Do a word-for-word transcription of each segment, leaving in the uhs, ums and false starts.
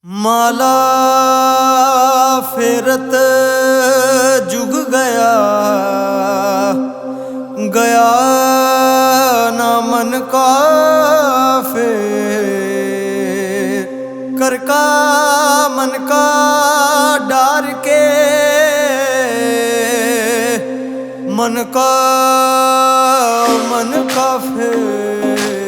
माला फेरत जुग गया गया ना मन का फेर कर का मन का डार के मन का मन का फेर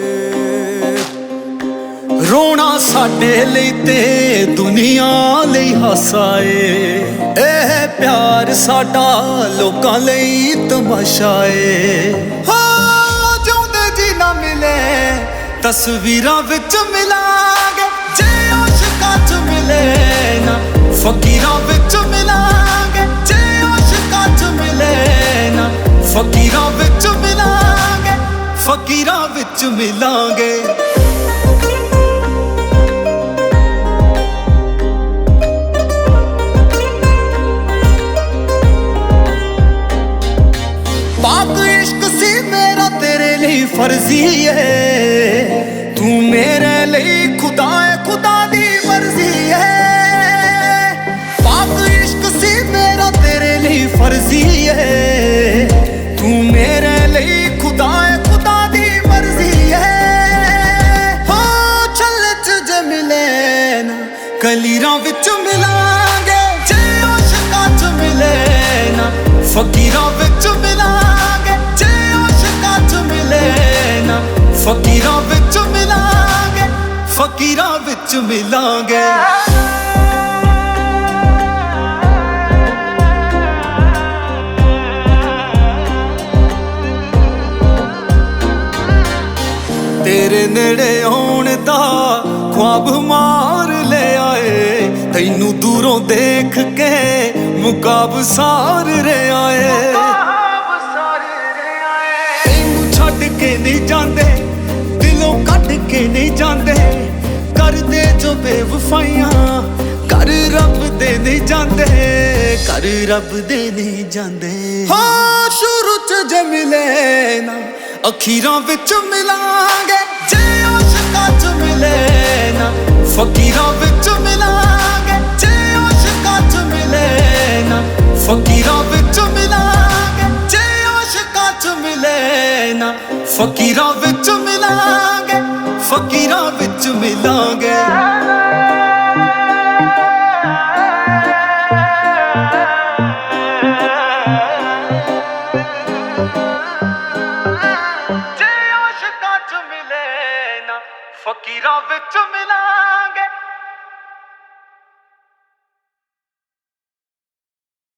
रोना साडे लई ते दुनिया लई हासा ए एह प्यार साडा लोकां लई तमाशा ए हाँ जिउंदे जी ना मिले तस्वीरां विच मिलांगे जे आशिकां च मिले ना फकीरां विच मिलांगे जे आशिकां च मिले ना फकीरां विच मिलांगे फकीरां विच मिलांगे। फर्जी है तू मेरे लिए खुदा है खुदा दी मर्जी है पाक इश्क सी मेरा तेरे लिए फर्जी है तू मेरे लिए खुदा है खुदा दी मर्जी है हाँ चल च मिले ना कलीरां विच मिलांगे जे आशिकां च मिले ना फकीरां विच मिलांगे जे आशिकां च मिले ना फकीरां विच मिलांगे फकीरां विच मिलांगे। तेरे नेड़े आउण दा ख्वाब मार ले आए तैनू दूरों देख के मुकाब सार रे आए तैनू छड्ड के नहीं जांदे दिलों कट के नहीं जांदे कर दे जो बेवफाइयां कर रब दे नहीं जांदे कर रब दे नहीं जांदे हाँ शुरू च जे मिले ना अखीरां विच मिलांगे जे आशिकां च मिले ना फकीरां विच मिलांगे जे आशिकां च मिले ना फकीरां विच मिलांगे जे आशिकां च मिले ना फकीरां विच मिलांगे फकीरां विच मिलांगे।